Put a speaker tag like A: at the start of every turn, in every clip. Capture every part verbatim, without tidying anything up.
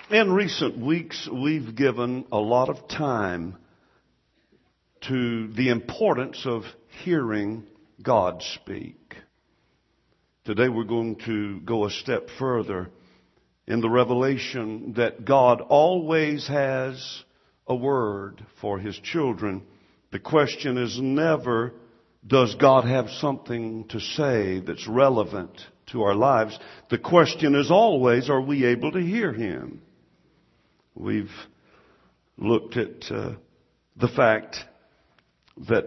A: In recent weeks, we've given a lot of time to the importance of hearing God speak. Today we're going to go a step further in the revelation that God always has a word for His children. The question is never, does God have something to say that's relevant to our lives? The question is always, are we able to hear Him? We've looked at uh, the fact that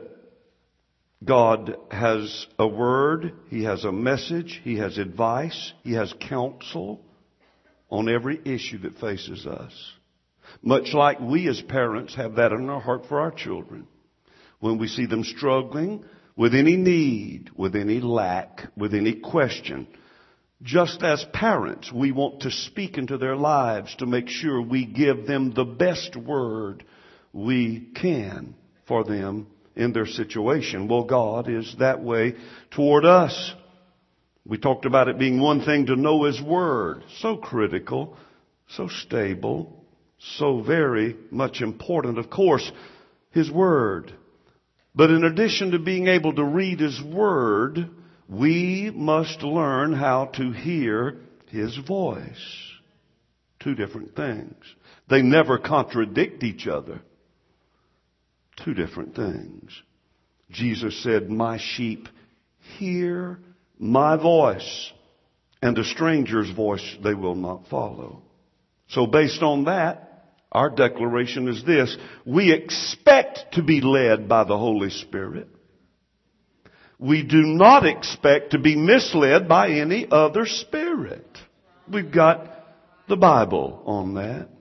A: God has a word, He has a message, He has advice, He has counsel on every issue that faces us. Much like we as parents have that in our heart for our children. When we see them struggling with any need, with any lack, with any question, just as parents, we want to speak into their lives to make sure we give them the best word we can for them in their situation. Well, God is that way toward us. We talked about it being one thing to know His Word. So critical, so stable, so very much important. Of course, His Word. But in addition to being able to read His Word, we must learn how to hear His voice. Two different things. They never contradict each other. Two different things. Jesus said, "My sheep hear my voice, and a stranger's voice they will not follow." So based on that, our declaration is this: we expect to be led by the Holy Spirit. We do not expect to be misled by any other spirit. We've got the Bible on that.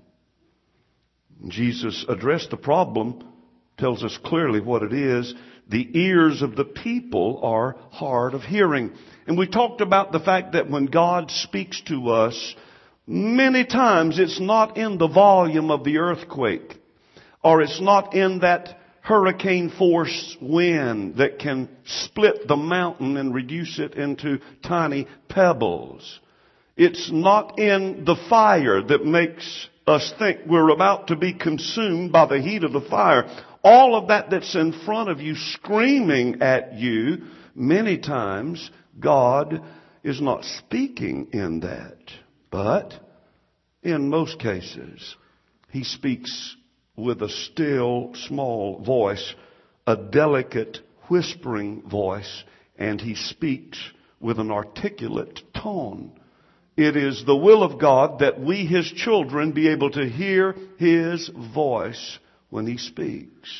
A: Jesus addressed the problem, tells us clearly what it is. The ears of the people are hard of hearing. And we talked about the fact that when God speaks to us, many times it's not in the volume of the earthquake, or it's not in that hurricane force wind that can split the mountain and reduce it into tiny pebbles. It's not in the fire that makes us think we're about to be consumed by the heat of the fire. All of that that's in front of you screaming at you, many times God is not speaking in that. But in most cases, He speaks with a still, small voice, a delicate, whispering voice, and He speaks with an articulate tone. It is the will of God that we, His children, be able to hear His voice when He speaks.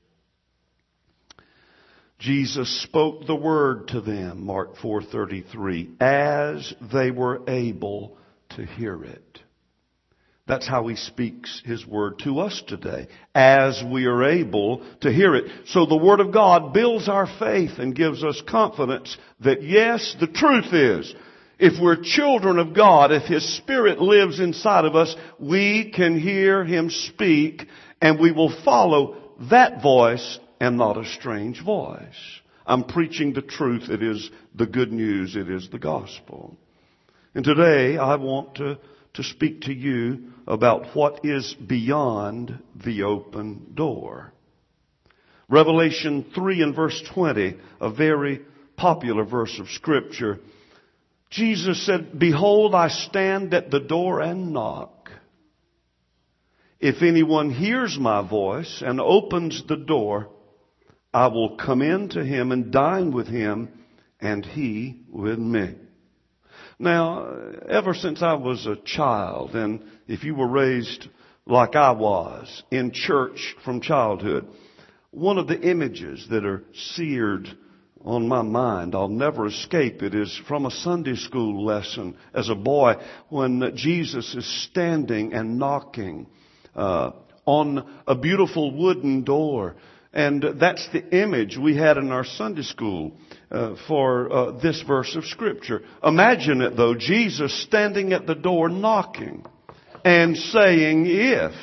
A: Jesus spoke the word to them, Mark four thirty-three, as they were able to hear it. That's how He speaks His word to us today, as we are able to hear it. So the Word of God builds our faith and gives us confidence that yes, the truth is, if we're children of God, if His Spirit lives inside of us, we can hear Him speak, and we will follow that voice and not a strange voice. I'm preaching the truth. It is the good news. It is the gospel. And today I want to to speak to you about what is beyond the open door. Revelation three and verse twenty, a very popular verse of Scripture. Jesus said, "Behold, I stand at the door and knock. If anyone hears my voice and opens the door, I will come in to him and dine with him, and he with me." Now, ever since I was a child, and if you were raised like I was, in church from childhood, one of the images that are seared on my mind, I'll never escape it, is from a Sunday school lesson as a boy when Jesus is standing and knocking uh, on a beautiful wooden door. And that's the image we had in our Sunday school uh, for uh, this verse of Scripture. Imagine it, though, Jesus standing at the door knocking and saying, "If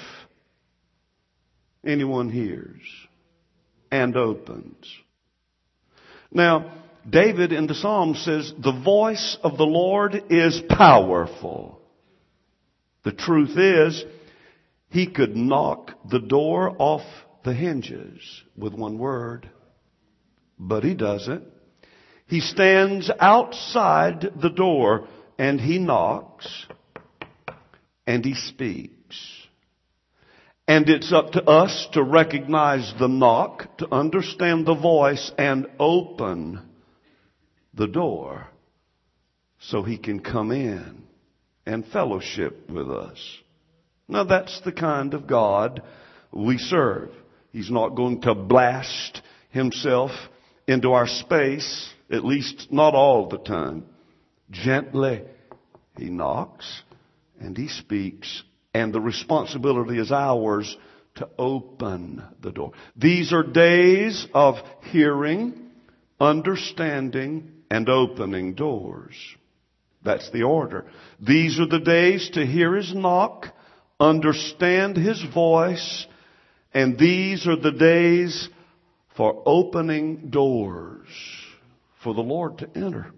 A: anyone hears and opens." Now, David in the Psalm says, "The voice of the Lord is powerful." The truth is, he could knock the door off the hinges with one word. But he doesn't. He stands outside the door and he knocks and he speaks. And it's up to us to recognize the knock, to understand the voice and open the door so he can come in and fellowship with us. Now that's the kind of God we serve. He's not going to blast himself into our space, at least not all the time. Gently, he knocks and he speaks, and the responsibility is ours to open the door. These are days of hearing, understanding, and opening doors. That's the order. These are the days to hear his knock, understand his voice, and these are the days for opening doors for the Lord to enter.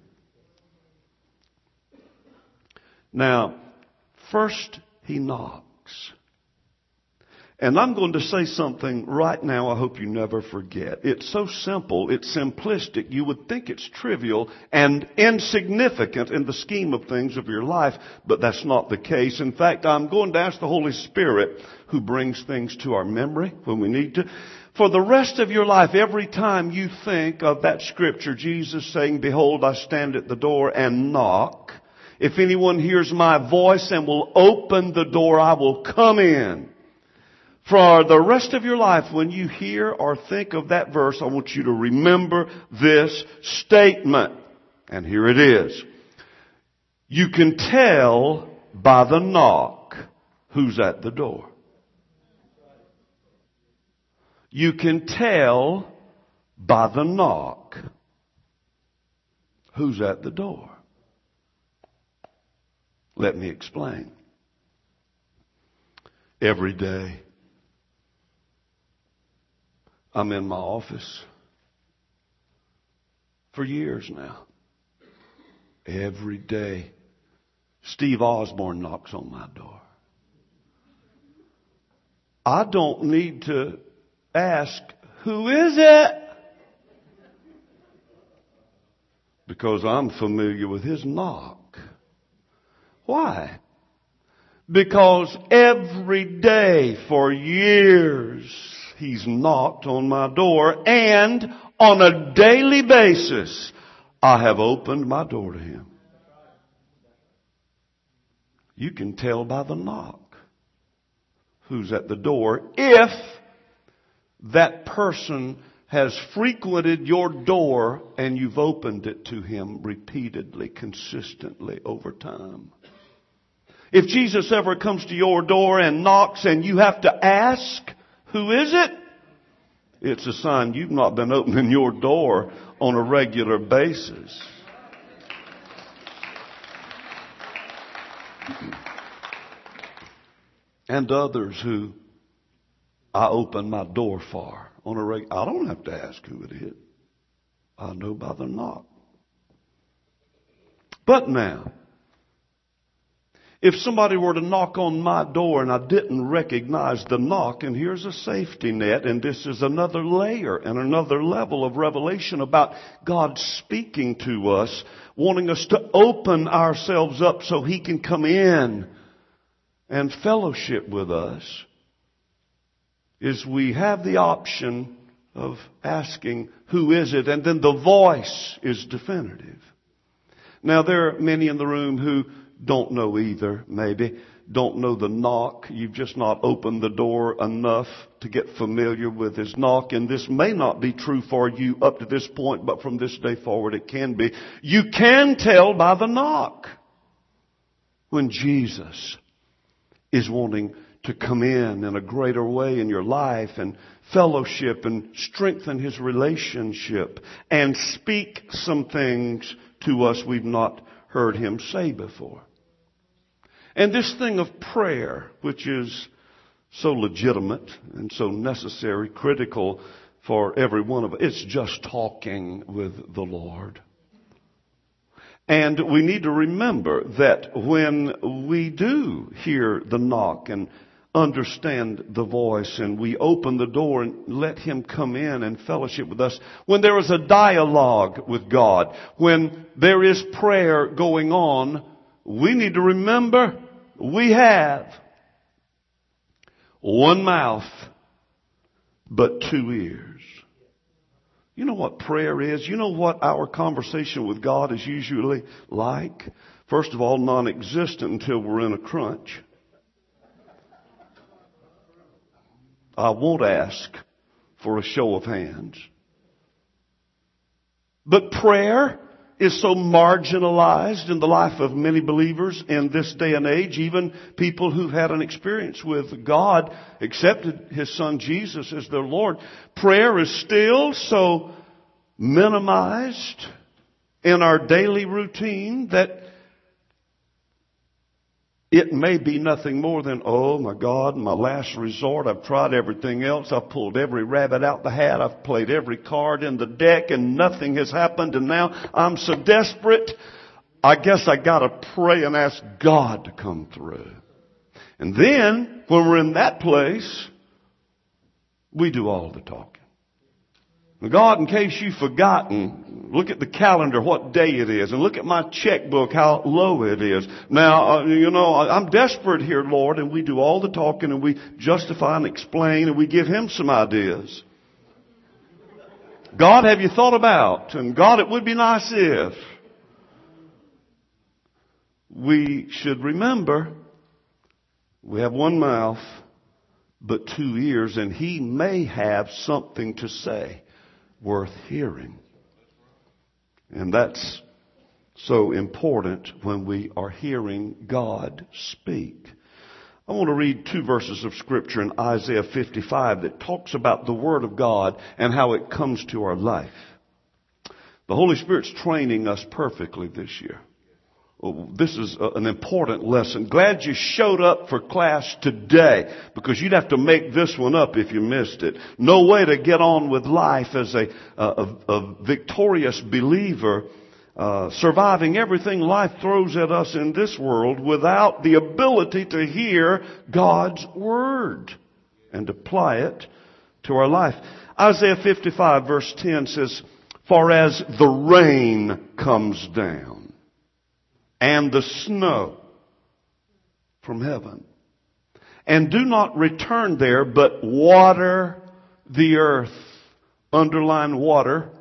A: Now, first he knocks. And I'm going to say something right now I hope you never forget. It's so simple, it's simplistic. You would think it's trivial and insignificant in the scheme of things of your life, but that's not the case. In fact, I'm going to ask the Holy Spirit, who brings things to our memory when we need to, for the rest of your life, every time you think of that scripture, Jesus saying, "Behold, I stand at the door and knock. If anyone hears my voice and will open the door, I will come in." For the rest of your life, when you hear or think of that verse, I want you to remember this statement. And here it is. You can tell by the knock who's at the door. You can tell by the knock who's at the door. Let me explain. Every day, I'm in my office for years now. Every day, Steve Osborne knocks on my door. I don't need to ask, "Who is it?" Because I'm familiar with his knock. Why? Because every day for years, he's knocked on my door, and on a daily basis, I have opened my door to him. You can tell by the knock who's at the door if that person has frequented your door and you've opened it to him repeatedly, consistently over time. If Jesus ever comes to your door and knocks and you have to ask, "Who is it?" it's a sign you've not been opening your door on a regular basis. And others who I open my door for on a regular, I don't have to ask who it is. I know by the knock. But now, if somebody were to knock on my door and I didn't recognize the knock, and here's a safety net, and this is another layer and another level of revelation about God speaking to us, wanting us to open ourselves up so he can come in and fellowship with us, is we have the option of asking, "Who is it?" And then the voice is definitive. Now, there are many in the room who don't know either, maybe. Don't know the knock. You've just not opened the door enough to get familiar with his knock. And this may not be true for you up to this point, but from this day forward it can be. You can tell by the knock when Jesus is wanting to come in in a greater way in your life and fellowship and strengthen his relationship and speak some things to us we've not heard him say before. And this thing of prayer, which is so legitimate and so necessary, critical for every one of us, it's just talking with the Lord. And we need to remember that when we do hear the knock and understand the voice and we open the door and let Him come in and fellowship with us, when there is a dialogue with God, when there is prayer going on, we need to remember we have one mouth but two ears. You know what prayer is? You know what our conversation with God is usually like? First of all, non-existent until we're in a crunch. I won't ask for a show of hands. But prayer is so marginalized in the life of many believers in this day and age. Even people who've had an experience with God, accepted His Son Jesus as their Lord. Prayer is still so minimized in our daily routine that it may be nothing more than, oh my God, my last resort. I've tried everything else. I've pulled every rabbit out the hat. I've played every card in the deck and nothing has happened. And now I'm so desperate. I guess I gotta pray and ask God to come through. And then when we're in that place, we do all the talking. God, in case you've forgotten, look at the calendar, what day it is, and look at my checkbook, how low it is. Now, uh, you know, I'm desperate here, Lord, and we do all the talking, and we justify and explain, and we give Him some ideas. God, have you thought about? And God, it would be nice if. We should remember, we have one mouth, but two ears, and He may have something to say worth hearing. And that's so important when we are hearing God speak. I want to read two verses of Scripture in Isaiah fifty-five that talks about the Word of God and how it comes to our life. The Holy Spirit's training us perfectly this year. This is an important lesson. Glad you showed up for class today, because you'd have to make this one up if you missed it. No way to get on with life as a, a, a victorious believer, uh, surviving everything life throws at us in this world without the ability to hear God's Word and apply it to our life. Isaiah fifty-five verse ten says, "For as the rain comes down, and the snow from heaven, and do not return there, but water the earth," underline water,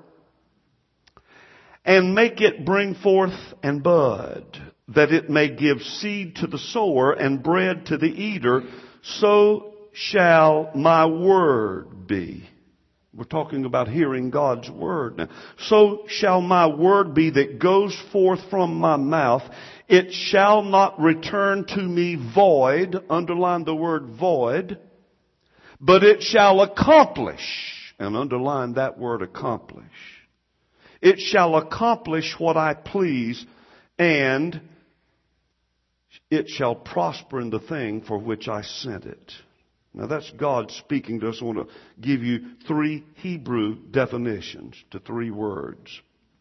A: "and make it bring forth and bud, that it may give seed to the sower and bread to the eater, so shall my word be." We're talking about hearing God's Word now. "So shall my word be that goes forth from my mouth. It shall not return to me void," underline the word void, "but it shall accomplish," and underline that word accomplish. "It shall accomplish what I please, and it shall prosper in the thing for which I sent it." Now that's God speaking to us. I want to give you three Hebrew definitions to three words.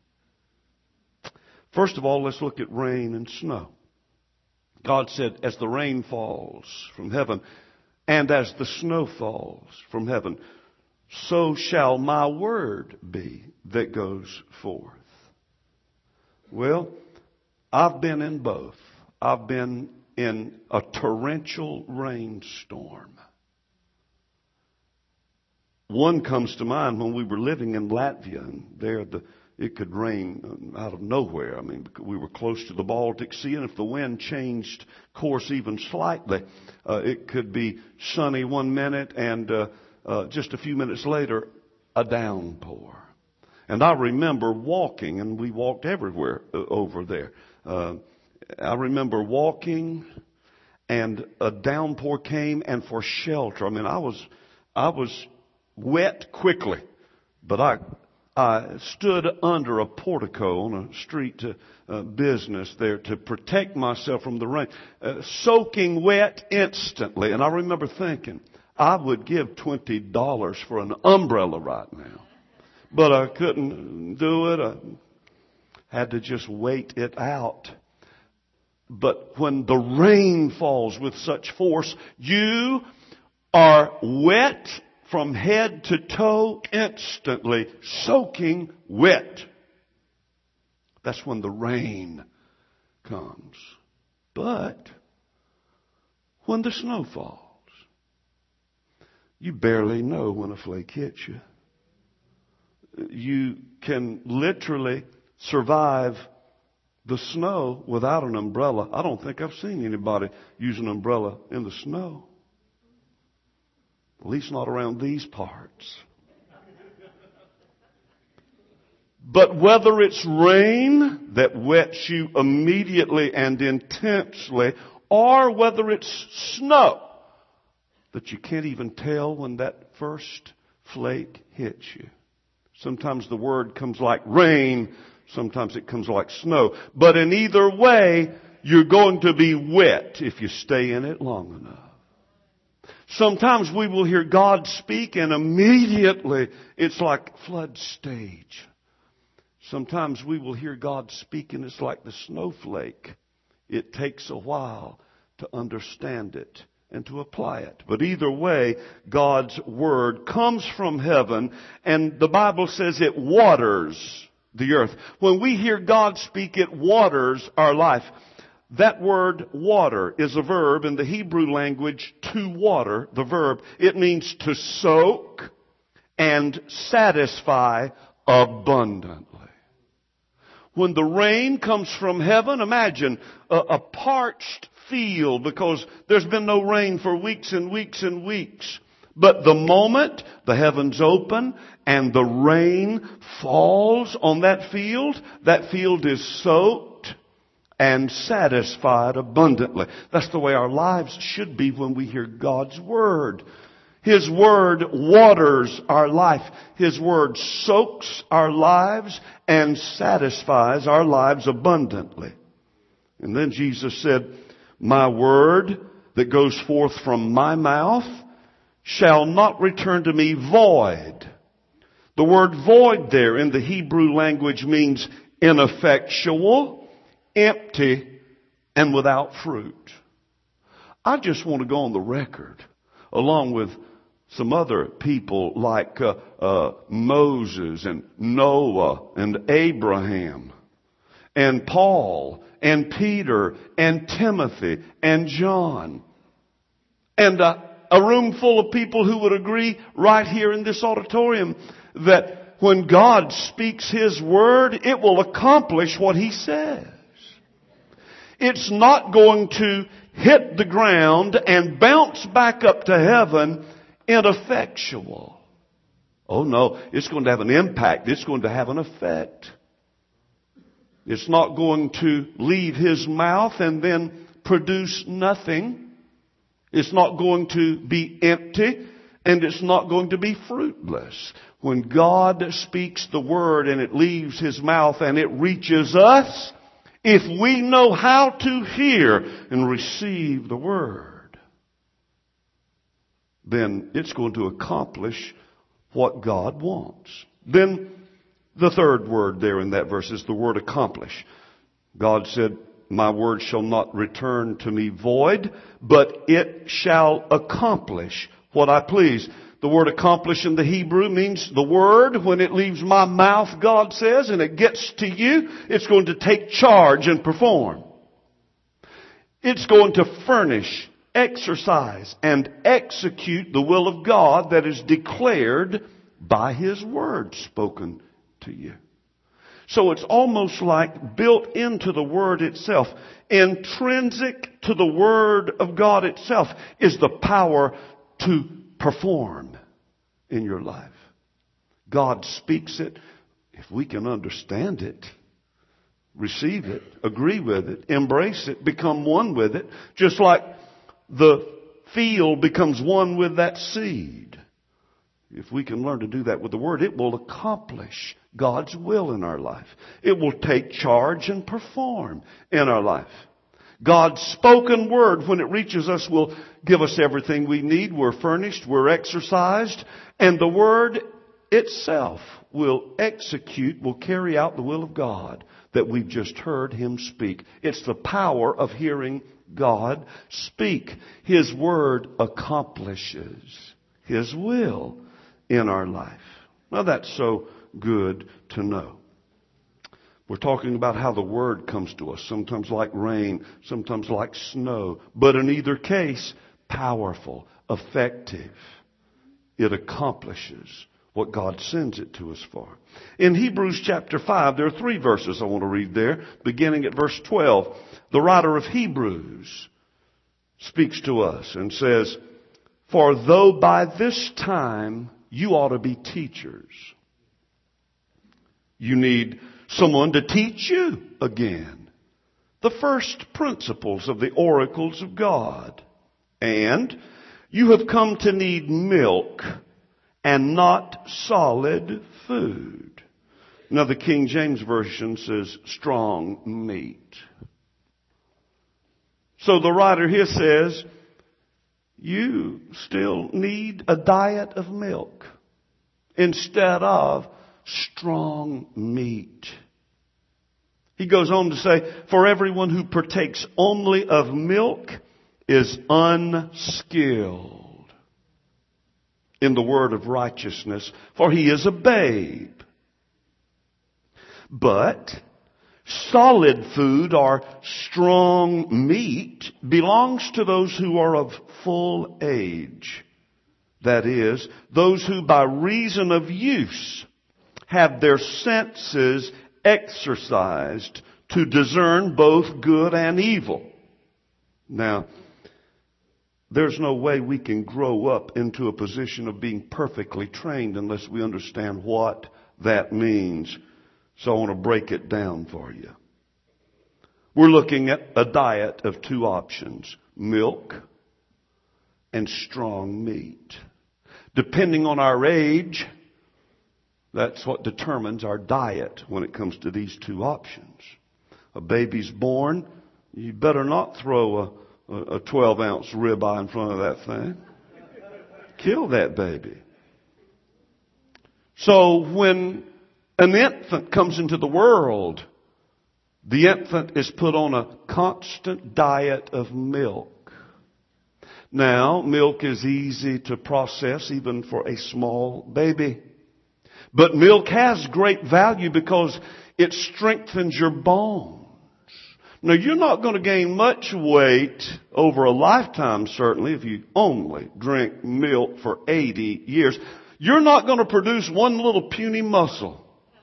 A: First of all, let's look at rain and snow. God said, "As the rain falls from heaven, and as the snow falls from heaven, so shall my word be that goes forth." Well, I've been in both. I've been in a torrential rainstorm. One comes to mind when we were living in Latvia, and there the, it could rain out of nowhere. I mean, we were close to the Baltic Sea, and if the wind changed course even slightly, uh, it could be sunny one minute, and uh, uh, just a few minutes later, a downpour. And I remember walking, and we walked everywhere uh, over there. Uh, I remember walking, and a downpour came, and for shelter, I mean, I was, I was wet quickly, but I, I stood under a portico on a street to uh, business there to protect myself from the rain, uh, soaking wet instantly. And I remember thinking, I would give twenty dollars for an umbrella right now, but I couldn't do it. I had to just wait it out. But when the rain falls with such force, you are wet from head to toe instantly, soaking wet. That's when the rain comes. But when the snow falls, you barely know when a flake hits you. You can literally survive the snow without an umbrella. I don't think I've seen anybody use an umbrella in the snow. At least not around these parts. But whether it's rain that wets you immediately and intensely, or whether it's snow that you can't even tell when that first flake hits you. Sometimes the word comes like rain, sometimes it comes like snow. But in either way, you're going to be wet if you stay in it long enough. Sometimes we will hear God speak and immediately it's like flood stage. Sometimes we will hear God speak and it's like the snowflake. It takes a while to understand it and to apply it. But either way, God's Word comes from heaven, and the Bible says it waters the earth. When we hear God speak, it waters our life. That word water is a verb in the Hebrew language, to water, the verb. It means to soak and satisfy abundantly. When the rain comes from heaven, imagine a, a parched field because there's been no rain for weeks and weeks and weeks. But the moment the heavens open and the rain falls on that field, that field is soaked and satisfied abundantly. That's the way our lives should be when we hear God's Word. His Word waters our life. His Word soaks our lives and satisfies our lives abundantly. And then Jesus said, my word that goes forth from my mouth shall not return to me void. The word void there in the Hebrew language means ineffectual, empty, and without fruit. I just want to go on the record, along with some other people like uh, uh, Moses and Noah and Abraham and Paul and Peter and Timothy and John. And uh, a room full of people who would agree right here in this auditorium that when God speaks His Word, it will accomplish what He says. It's not going to hit the ground and bounce back up to heaven ineffectual. Oh no, it's going to have an impact. It's going to have an effect. It's not going to leave His mouth and then produce nothing. It's not going to be empty, and it's not going to be fruitless. When God speaks the Word and it leaves His mouth and it reaches us, if we know how to hear and receive the Word, then it's going to accomplish what God wants. Then the third word there in that verse is the word accomplish. God said, my word shall not return to me void, but it shall accomplish what I please. The word accomplish in the Hebrew means the word, when it leaves my mouth, God says, and it gets to you, it's going to take charge and perform. It's going to furnish, exercise, and execute the will of God that is declared by His Word spoken to you. So it's almost like built into the Word itself. Intrinsic to the Word of God itself is the power to perform in your life. God speaks it. If we can understand it, receive it, agree with it, embrace it, become one with it, just like the field becomes one with that seed. If we can learn to do that with the Word, it will accomplish God's will in our life. It will take charge and perform in our life. God's spoken Word, when it reaches us, will give us everything we need. We're furnished, we're exercised, and the Word itself will execute, will carry out the will of God that we've just heard Him speak. It's the power of hearing God speak. His Word accomplishes His will in our life. Now that's so good to know. We're talking about how the Word comes to us, sometimes like rain, sometimes like snow. But in either case, powerful, effective. It accomplishes what God sends it to us for. In Hebrews chapter five, there are three verses I want to read there, beginning at verse twelve. The writer of Hebrews speaks to us and says, "For though by this time you ought to be teachers, you need someone to teach you again the first principles of the oracles of God. And you have come to need milk and not solid food." Now the King James Version says strong meat. So the writer here says, you still need a diet of milk instead of strong meat. He goes on to say, "For everyone who partakes only of milk is unskilled in the word of righteousness, for he is a babe. But solid food or strong meat belongs to those who are of full age. That is, those who by reason of use have their senses exercised to discern both good and evil." Now, there's no way we can grow up into a position of being perfectly trained unless we understand what that means. So I want to break it down for you. We're looking at a diet of two options: milk and strong meat. Depending on our age, that's what determines our diet when it comes to these two options. A baby's born, you better not throw a, a twelve ounce ribeye in front of that thing. Kill that baby. So when an infant comes into the world, the infant is put on a constant diet of milk. Now, milk is easy to process even for a small baby. But milk has great value because it strengthens your bones. Now, you're not going to gain much weight over a lifetime, certainly, if you only drink milk for eighty years. You're not going to produce one little puny muscle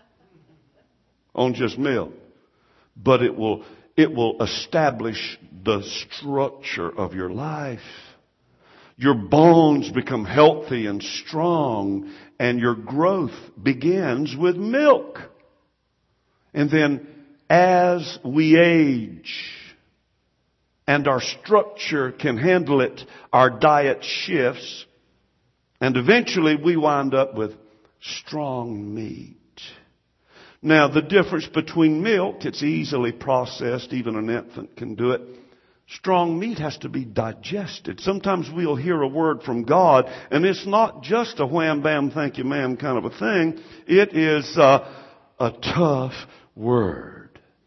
A: on just milk. But it will, it will establish the structure of your life. Your bones become healthy and strong, and your growth begins with milk. And then as we age and our structure can handle it, our diet shifts, and eventually we wind up with strong meat. Now, the difference between milk, it's easily processed. Even an infant can do it. Strong meat has to be digested. Sometimes we'll hear a word from God, and it's not just a wham, bam, thank you, ma'am kind of a thing. It is uh, a tough word.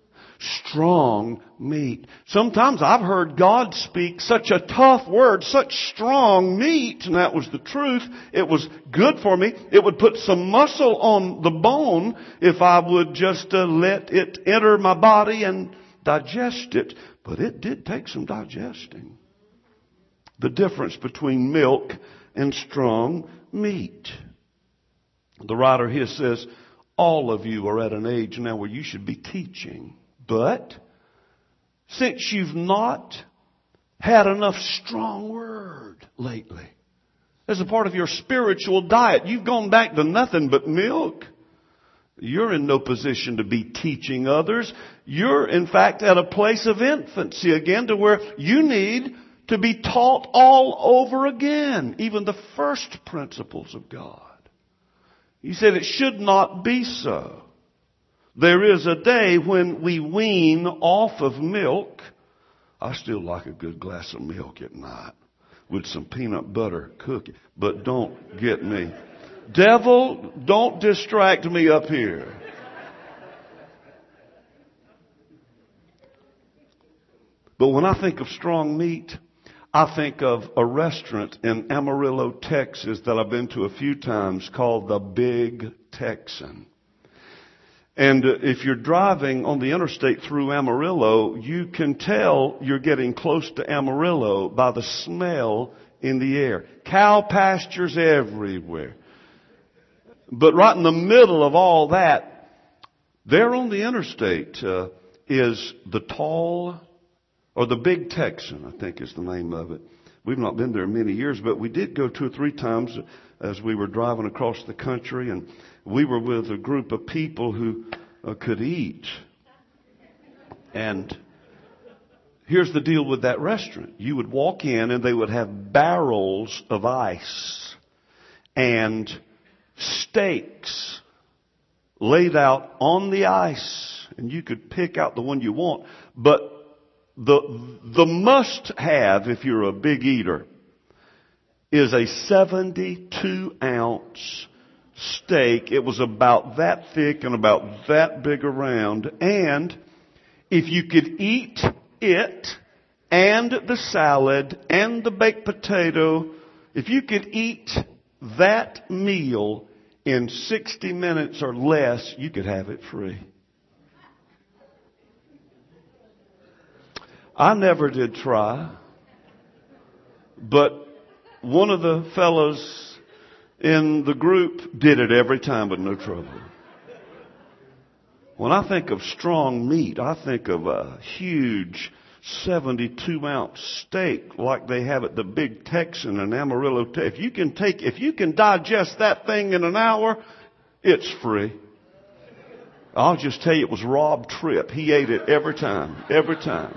A: Strong meat. Sometimes I've heard God speak such a tough word, such strong meat, and that was the truth. It was good for me. It would put some muscle on the bone if I would just uh, let it enter my body and digest it. But it did take some digesting. The difference between milk and strong meat. The writer here says, all of you are at an age now where you should be teaching. But since you've not had enough strong word lately, as a part of your spiritual diet, you've gone back to nothing but milk. You're in no position to be teaching others. You're, in fact, at a place of infancy again to where you need to be taught all over again, even the first principles of God. He said it should not be so. There is a day when we wean off of milk. I still like a good glass of milk at night with some peanut butter cookie. But don't get me. Devil, don't distract me up here. But when I think of strong meat, I think of a restaurant in Amarillo, Texas that I've been to a few times called the Big Texan. And if you're driving on the interstate through Amarillo, you can tell you're getting close to Amarillo by the smell in the air. Cow pastures everywhere. But right in the middle of all that, there on the interstate uh, is the tall, or the Big Texan, I think is the name of it. We've not been there many years, but we did go two or three times as we were driving across the country, and we were with a group of people who uh, could eat. And here's the deal with that restaurant. You would walk in and they would have barrels of ice and steaks laid out on the ice, and you could pick out the one you want. But the the must have, if you're a big eater, is a seventy-two ounce steak. It was about that thick and about that big around. And if you could eat it and the salad and the baked potato, if you could eat that meal in sixty minutes or less, you could have it free. I never did try, but one of the fellows in the group did it every time with no trouble. When I think of strong meat, I think of a huge seventy-two ounce steak like they have at the Big Texan in Amarillo. If you can take, if you can digest that thing in an hour, it's free. I'll just tell you, it was Rob Tripp. He ate it every time, every time.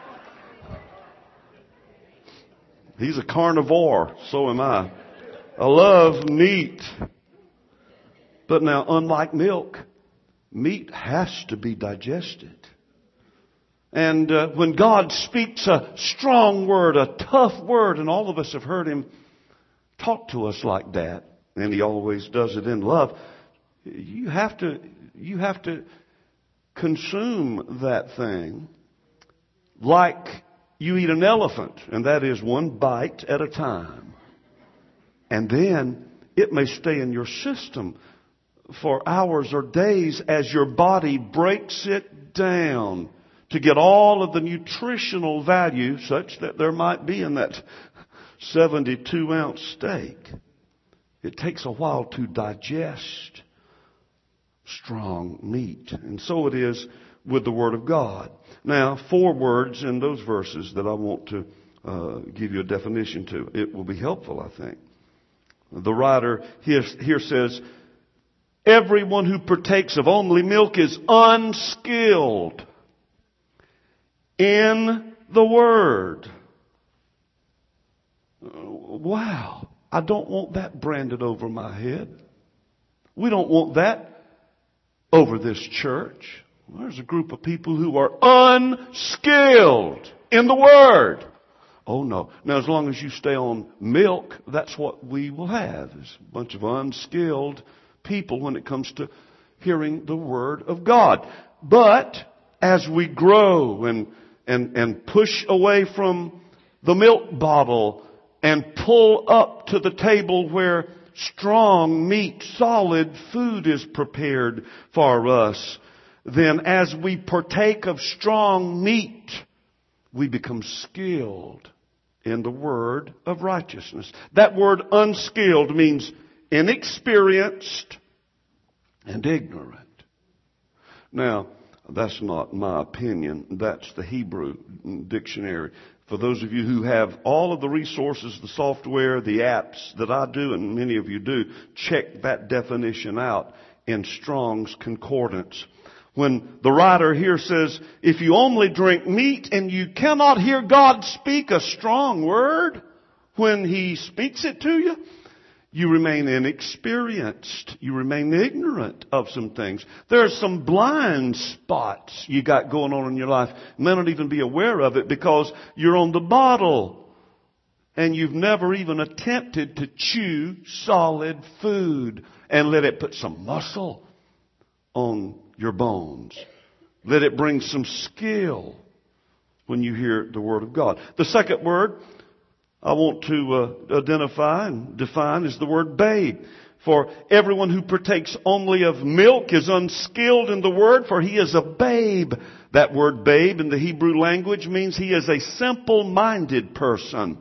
A: He's a carnivore, so am I. I love meat. But now, unlike milk, meat has to be digested. And uh, when God speaks a strong word, a tough word, and all of us have heard Him talk to us like that, and He always does it in love, you have to, you have to consume that thing like you eat an elephant, and that is one bite at a time. And then it may stay in your system for hours or days as your body breaks it down to get all of the nutritional value such that there might be in that seventy-two ounce steak. It takes a while to digest strong meat. And so it is with the Word of God. Now, four words in those verses that I want to uh, give you a definition to. It will be helpful, I think. The writer here, here says, everyone who partakes of only milk is unskilled in the Word. Wow. I don't want that branded over my head. We don't want that over this church. Well, there's a group of people who are unskilled in the Word. Oh no. Now as long as you stay on milk, that's what we will have, is a bunch of unskilled people when it comes to hearing the Word of God. But as we grow and and and push away from the milk bottle and pull up to the table where strong meat, solid food is prepared for us, then as we partake of strong meat, we become skilled in the word of righteousness. That word unskilled means inexperienced and ignorant. Now, that's not my opinion. That's the Hebrew dictionary. For those of you who have all of the resources, the software, the apps that I do, and many of you do, check that definition out in Strong's Concordance. When the writer here says, if you only drink meat and you cannot hear God speak a strong word when He speaks it to you, you remain inexperienced. You remain ignorant of some things. There are some blind spots you got going on in your life. You may not even be aware of it because you're on the bottle and you've never even attempted to chew solid food and let it put some muscle on your bones. Let it bring some skill. when you hear the Word of God. The second word I want to uh, identify and define is the word babe. For everyone who partakes only of milk is unskilled in the word, for he is a babe. That word babe in the Hebrew language means he is a simple-minded person,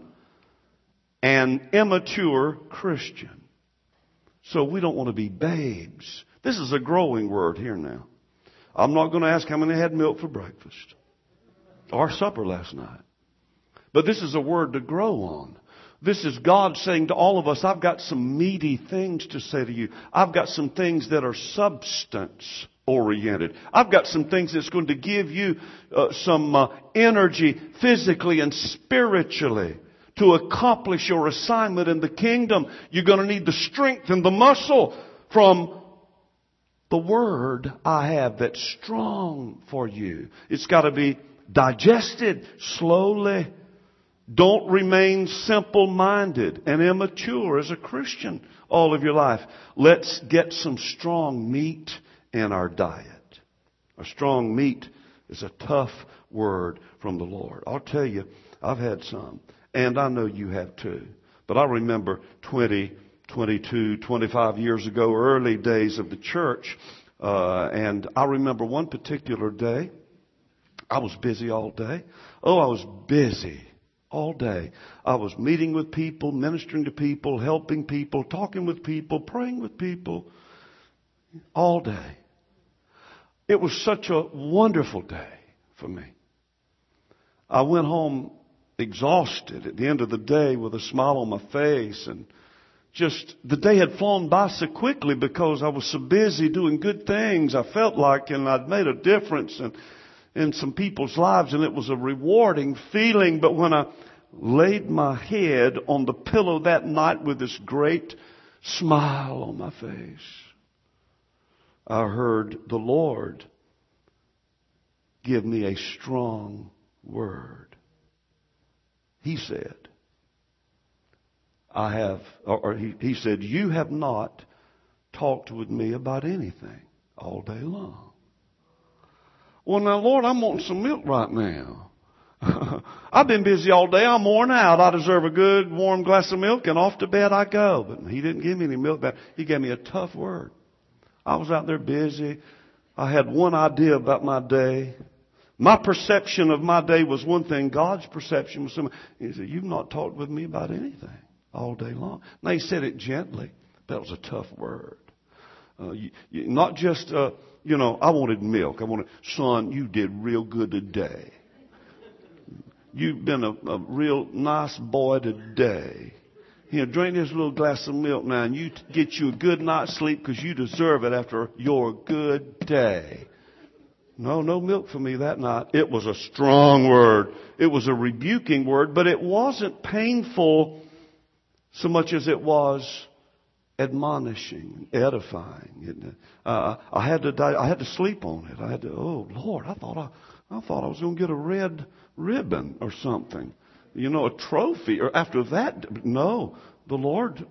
A: an immature Christian. So we don't want to be babes. This is a growing word here now. I'm not going to ask how many had milk for breakfast or supper last night. But this is a word to grow on. This is God saying to all of us, I've got some meaty things to say to you. I've got some things that are substance oriented. I've got some things that's going to give you uh, some uh, energy physically and spiritually to accomplish your assignment in the kingdom. You're going to need the strength and the muscle from the word I have that's strong for you. It's got to be digested slowly. Don't remain simple-minded and immature as a Christian all of your life. Let's get some strong meat in our diet. A strong meat is a tough word from the Lord. I'll tell you, I've had some, and I know you have too. But I remember twenty, twenty-two, twenty-five years ago, early days of the church, uh, and I remember one particular day, I was busy all day. Oh, I was busy. All day. I was meeting with people, ministering to people, helping people, talking with people, praying with people. All day. It was such a wonderful day for me. I went home exhausted at the end of the day with a smile on my face, and just the day had flown by so quickly because I was so busy doing good things, I felt like, and I'd made a difference and in some people's lives, and it was a rewarding feeling. But when I laid my head on the pillow that night with this great smile on my face, I heard the Lord give me a strong word. He said, I have, or he, he said, you have not talked with me about anything all day long. Well, now, Lord, I'm wanting some milk right now. I've been busy all day. I'm worn out. I deserve a good, warm glass of milk, and off to bed I go. But he didn't give me any milk back. He gave me a tough word. I was out there busy. I had one idea about my day. My perception of my day was one thing. God's perception was something. He said, you've not talked with me about anything all day long. Now, he said it gently. That was a tough word. Uh, you, you, not just... Uh, You know, I wanted milk. I wanted, son, you did real good today. You've been a, a real nice boy today. You know, drink this little glass of milk now and you get you a good night's sleep because you deserve it after your good day. No, no milk for me that night. It was a strong word. It was a rebuking word, but it wasn't painful so much as it was admonishing, edifying. Uh, I had to die, I had to sleep on it. I had to. Oh Lord, I thought I, I thought I was going to get a red ribbon or something, you know, a trophy. Or after that, no, the Lord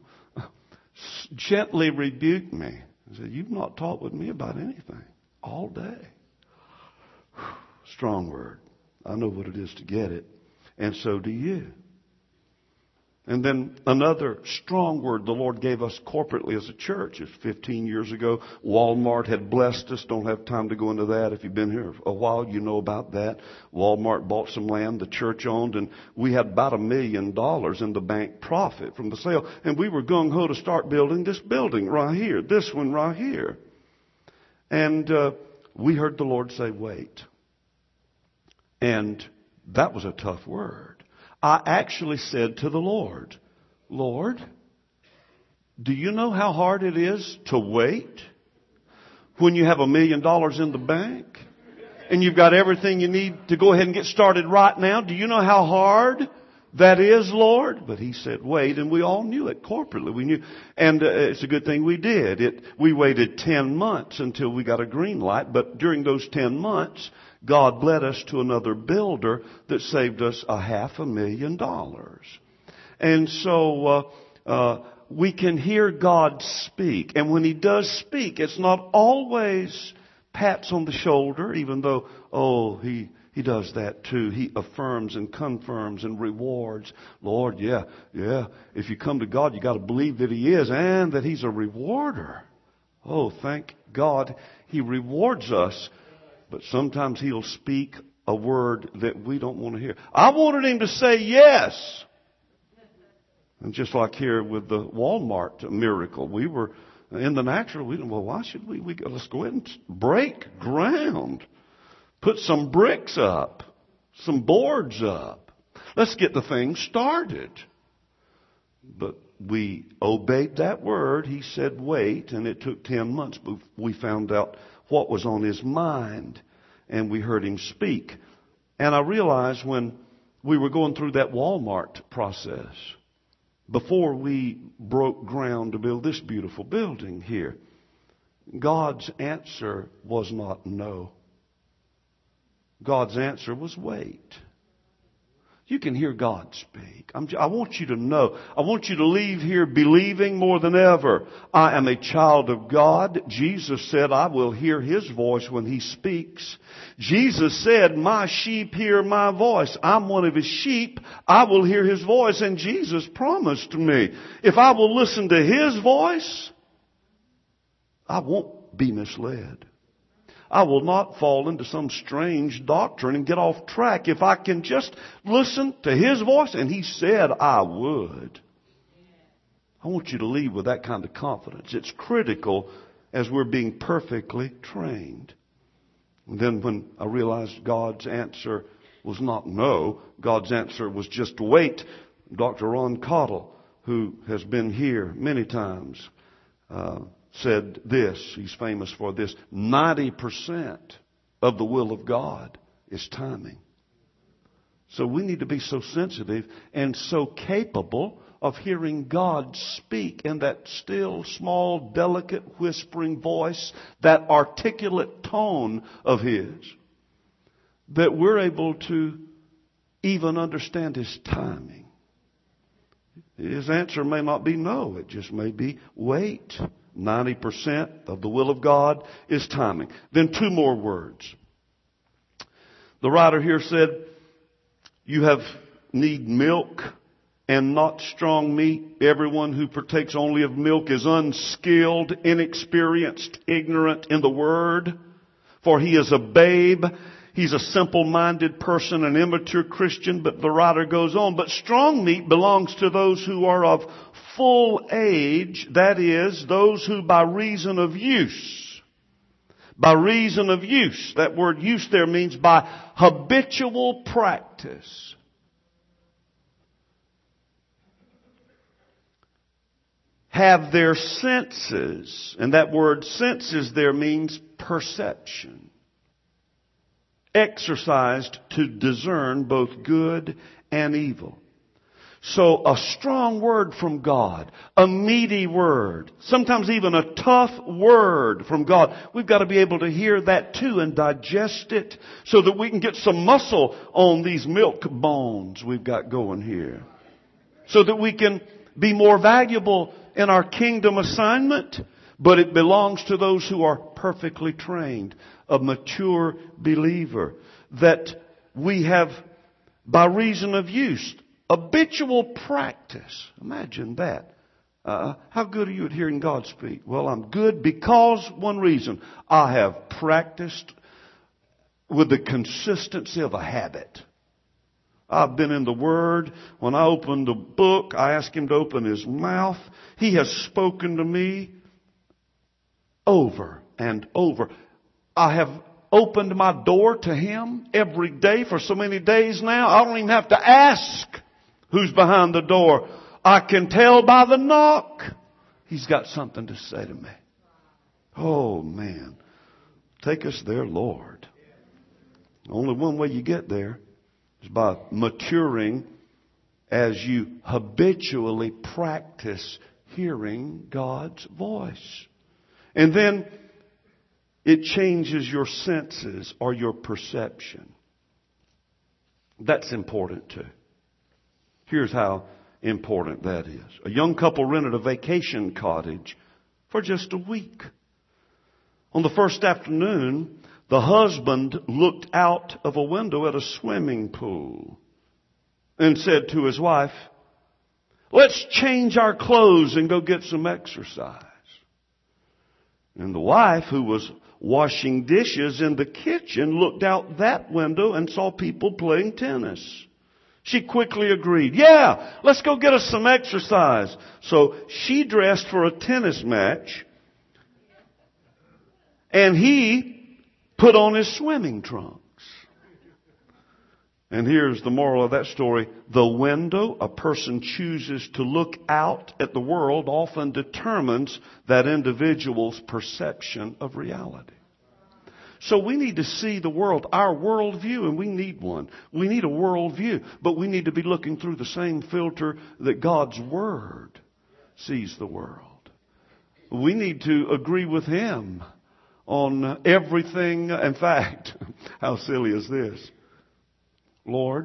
A: gently rebuked me. He said, "You've not talked with me about anything all day." Strong word. I know what it is to get it, and so do you. And then another strong word the Lord gave us corporately as a church is fifteen years ago. Walmart had blessed us. Don't have time to go into that. If you've been here a while, you know about that. Walmart bought some land the church owned, and we had about a million dollars in the bank profit from the sale. And we were gung-ho to start building this building right here, this one right here. And uh, we heard the Lord say, wait. And that was a tough word. I actually said to the Lord, Lord, do you know how hard it is to wait when you have a million dollars in the bank and you've got everything you need to go ahead and get started right now? Do you know how hard that is, Lord? But he said, wait, and we all knew it corporately. We knew, and uh, it's a good thing we did. It, we waited ten months until we got a green light, but during those ten months, God led us to another builder that saved us a half a million dollars. And so uh, uh, we can hear God speak. And when he does speak, it's not always pats on the shoulder, even though, oh, he He does that too. He affirms and confirms and rewards. Lord, yeah, yeah. If you come to God, you got to believe that He is and that He's a rewarder. Oh, thank God He rewards us. But sometimes He'll speak a word that we don't want to hear. I wanted Him to say yes. And just like here with the Walmart miracle, we were in the natural. We well, why should we? We let's go ahead and break ground. Put some bricks up, some boards up. Let's get the thing started. But we obeyed that word. He said wait, and it took ten months. But we found out what was on His mind, and we heard Him speak. And I realized when we were going through that Walmart process, before we broke ground to build this beautiful building here, God's answer was not no. God's answer was wait. You can hear God speak. I'm, I want you to know. I want you to leave here believing more than ever. I am a child of God. Jesus said, I will hear His voice when He speaks. Jesus said, my sheep hear my voice. I'm one of His sheep. I will hear His voice. And Jesus promised me, if I will listen to His voice, I won't be misled. I will not fall into some strange doctrine and get off track if I can just listen to His voice. And He said I would. I want you to leave with that kind of confidence. It's critical as we're being perfectly trained. And then when I realized God's answer was not no, God's answer was just wait, Doctor Ron Cottle, who has been here many times, uh, said this. He's famous for this. ninety percent of the will of God is timing. So we need to be so sensitive and so capable of hearing God speak in that still, small, delicate, whispering voice, that articulate tone of His, that we're able to even understand His timing. His answer may not be no. It just may be wait. ninety percent of the will of God is timing. Then two more words. The writer here said, you have need milk and not strong meat. Everyone who partakes only of milk is unskilled, inexperienced, ignorant in the word. For he is a babe. He's a simple-minded person, an immature Christian. But the writer goes on, but strong meat belongs to those who are of full age, that is, those who by reason of use, by reason of use, that word use there means by habitual practice, have their senses, and that word senses there means perception, exercised to discern both good and evil. So a strong word from God, a meaty word, sometimes even a tough word from God. We've got to be able to hear that too and digest it so that we can get some muscle on these milk bones we've got going here. So that we can be more valuable in our kingdom assignment. But it belongs to those who are perfectly trained, a mature believer, that we have by reason of use. Habitual practice. Imagine that. Uh, how good are you at hearing God speak? Well, I'm good because one reason. I have practiced with the consistency of a habit. I've been in the Word. When I open the book, I ask Him to open His mouth. He has spoken to me over and over. I have opened my door to Him every day for so many days now. I don't even have to ask who's behind the door. I can tell by the knock. He's got something to say to me. Oh, man. Take us there, Lord. Only one way you get there is by maturing as you habitually practice hearing God's voice. And then it changes your senses or your perception. That's important too. Here's how important that is. A young couple rented a vacation cottage for just a week. On the first afternoon, The husband looked out of a window at a swimming pool and said to his wife, "Let's change our clothes and go get some exercise." And the wife, who was washing dishes in the kitchen, looked out that window and saw people playing tennis. She quickly agreed, "Yeah, let's go get us some exercise." So she dressed for a tennis match, and he put on his swimming trunks. And here's the moral of that story. The window a person chooses to look out at the world often determines that individual's perception of reality. So we need to see the world, our worldview, and we need one. We need a worldview, but we need to be looking through the same filter that God's Word sees the world. We need to agree with Him on everything. In fact, how silly is this? Lord,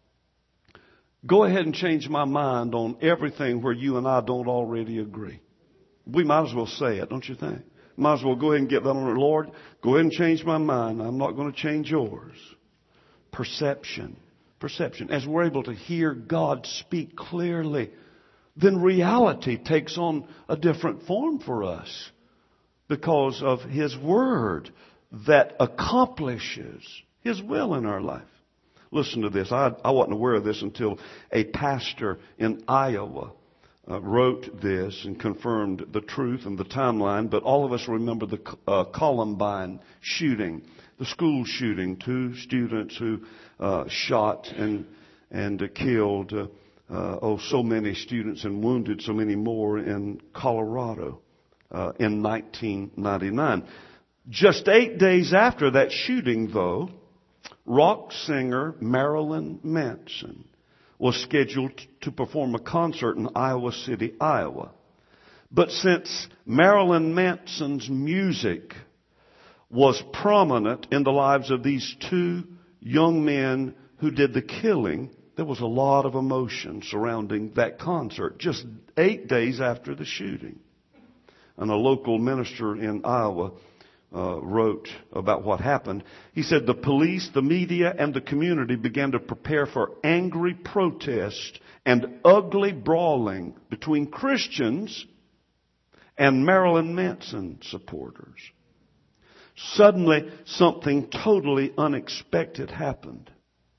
A: go ahead and change my mind on everything where you and I don't already agree. We might as well say it, don't you think? Might as well go ahead and get that on it. Lord, go ahead and change my mind. I'm not going to change yours. Perception. Perception. As we're able to hear God speak clearly, then reality takes on a different form for us because of His Word that accomplishes His will in our life. Listen to this. I, I wasn't aware of this until a pastor in Iowa uh, wrote this and confirmed the truth and the timeline. But all of us remember the uh, Columbine shooting, the school shooting. Two students who uh, shot and and uh, killed uh, uh, oh so many students and wounded so many more in Colorado uh, in nineteen ninety-nine. Just eight days after that shooting, though, rock singer Marilyn Manson was scheduled to perform a concert in Iowa City, Iowa. But since Marilyn Manson's music was prominent in the lives of these two young men who did the killing, there was a lot of emotion surrounding that concert just eight days after the shooting. And a local minister in Iowa Uh, wrote about what happened. He said the police, the media, and the community began to prepare for angry protest and ugly brawling between Christians and Marilyn Manson supporters. Suddenly, something totally unexpected happened.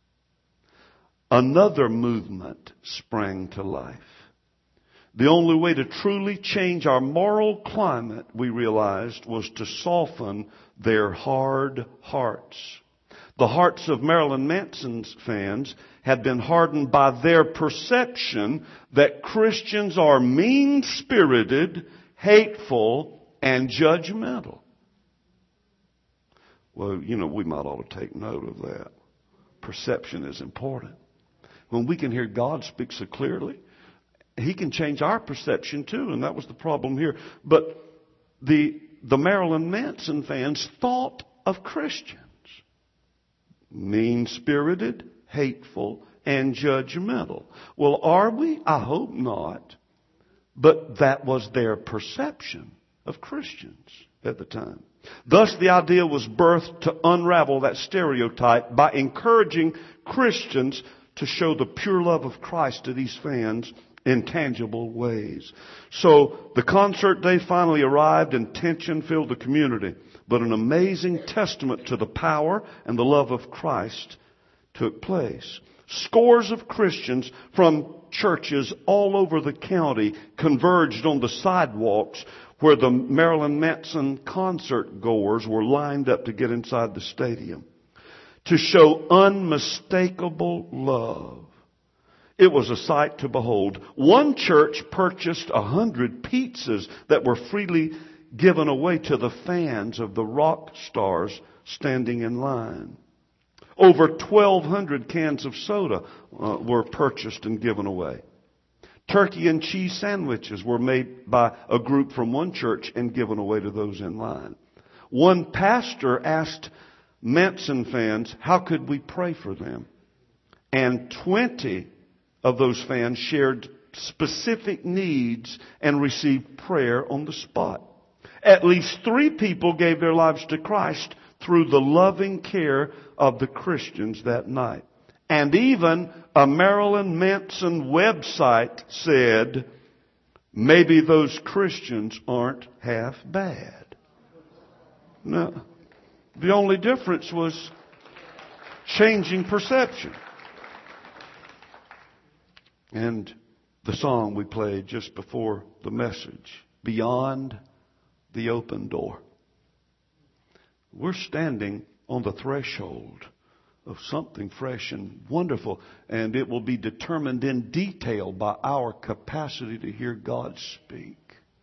A: Another movement sprang to life. The only way to truly change our moral climate, we realized, was to soften their hard hearts. The hearts of Marilyn Manson's fans had been hardened by their perception that Christians are mean-spirited, hateful, and judgmental. Well, you know, we might ought to take note of that. Perception is important. When we can hear God speak so clearly, He can change our perception too, and that was the problem here. But the the Marilyn Manson fans thought of Christians mean-spirited, hateful, and judgmental. Well, are we? I hope not. But that was their perception of Christians at the time. Thus, the idea was birthed to unravel that stereotype by encouraging Christians to show the pure love of Christ to these fans in tangible ways. So the concert day finally arrived and tension filled the community. But an amazing testament to the power and the love of Christ took place. Scores of Christians from churches all over the county converged on the sidewalks where the Marilyn Manson concert goers were lined up to get inside the stadium to show unmistakable love. It was a sight to behold. One church purchased a hundred pizzas that were freely given away to the fans of the rock stars standing in line. Over twelve hundred cans of soda uh, were purchased and given away. Turkey and cheese sandwiches were made by a group from one church and given away to those in line. One pastor asked Manson fans, how could we pray for them? And twenty of those fans shared specific needs and received prayer on the spot. At least three people gave their lives to Christ through the loving care of the Christians that night. And even a Marilyn Manson website said, maybe those Christians aren't half bad. No. The only difference was changing perception. And the song we played just before the message, Beyond the Open Door. We're standing on the threshold of something fresh and wonderful, and it will be determined in detail by our capacity to hear God speak.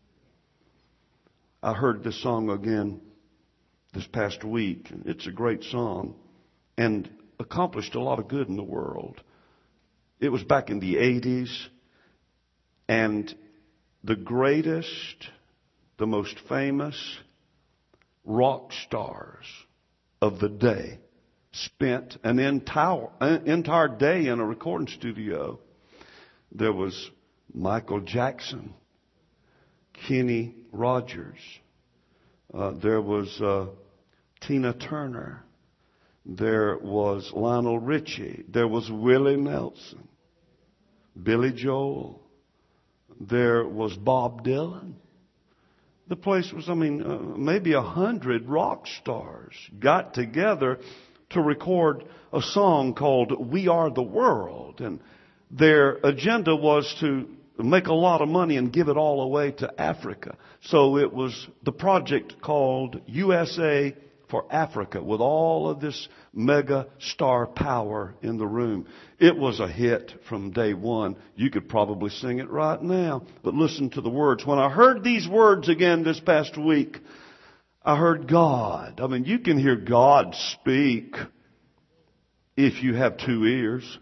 A: I heard this song again this past week. It's a great song and accomplished a lot of good in the world. It was back in the eighties, and the greatest, the most famous rock stars of the day spent an entire, an entire day in a recording studio. There was Michael Jackson, Kenny Rogers, uh, there was uh, Tina Turner, there was Lionel Richie, there was Willie Nelson, Billy Joel, there was Bob Dylan. The place was, I mean, uh, maybe a hundred rock stars got together to record a song called We Are the World. And their agenda was to make a lot of money and give it all away to Africa. So it was the project called U S A for Africa, with all of this mega star power in the room. It was a hit from day one. You could probably sing it right now. But listen to the words. When I heard these words again this past week, I heard God. I mean, you can hear God speak if you have two ears.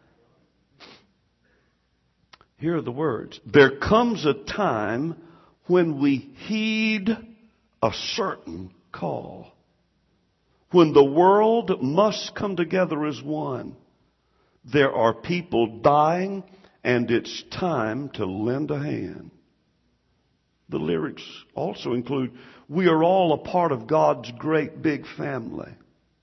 A: Here are the words. There comes a time when we heed a certain call, when the world must come together as one. There are people dying, and it's time to lend a hand. The lyrics also include, we are all a part of God's great big family.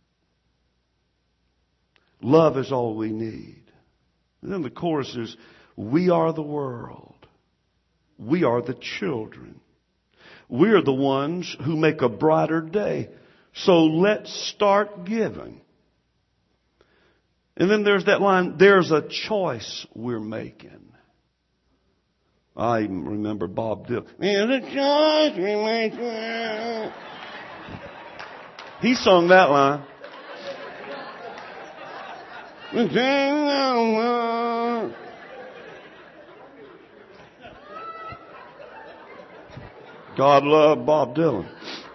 A: Love is all we need. And then the chorus is, we are the world. We are the children. We are the ones who make a brighter day. So let's start giving. And then there's that line, there's a choice we're making. I even remember Bob Dylan. There's a choice we're making. He sung that line. God loved Bob Dylan.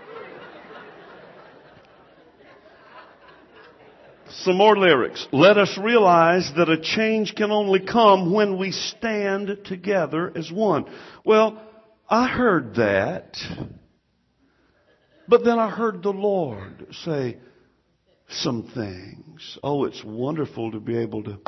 A: Some more lyrics. Let us realize that a change can only come when we stand together as one. Well, I heard that, but then I heard the Lord say some things. Oh, it's wonderful to be able to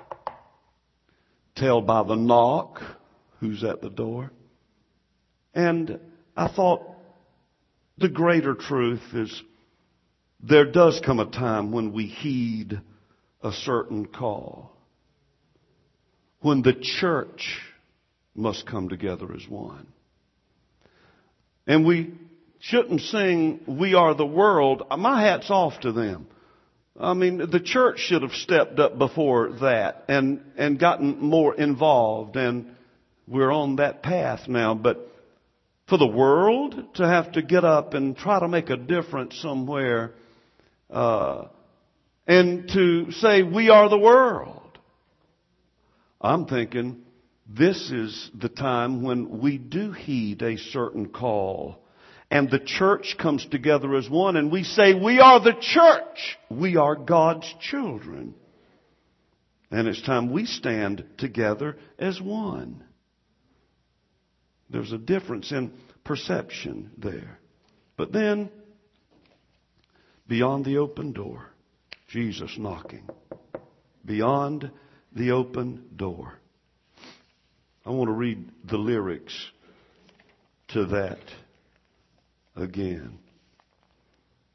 A: tell by the knock who's at the door. And I thought the greater truth is, there does come a time when we heed a certain call, when the church must come together as one. And we shouldn't sing, we are the world. My hat's off to them. I mean, the church should have stepped up before that and, and gotten more involved, and we're on that path now. But for the world to have to get up and try to make a difference somewhere, Uh, and to say we are the world, I'm thinking this is the time when we do heed a certain call, and the church comes together as one, and we say we are the church. We are God's children. And it's time we stand together as one. There's a difference in perception there. But then, beyond the open door, Jesus knocking. Beyond the open door. I want to read the lyrics to that again.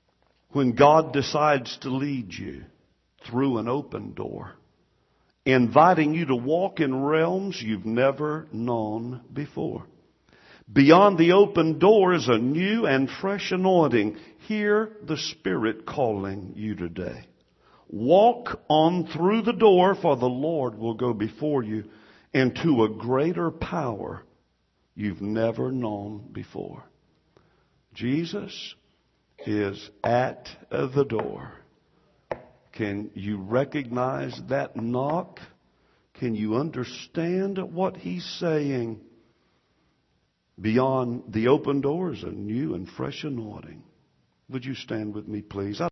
A: when God decides to lead you through an open door, inviting you to walk in realms you've never known before. Beyond the open door is a new and fresh anointing. Hear the Spirit calling you today. Walk on through the door, for the Lord will go before you into a greater power you've never known before. Jesus is at the door. Can you recognize that knock? Can you understand what He's saying? Beyond the open door is a new and fresh anointing. Would you stand with me, please?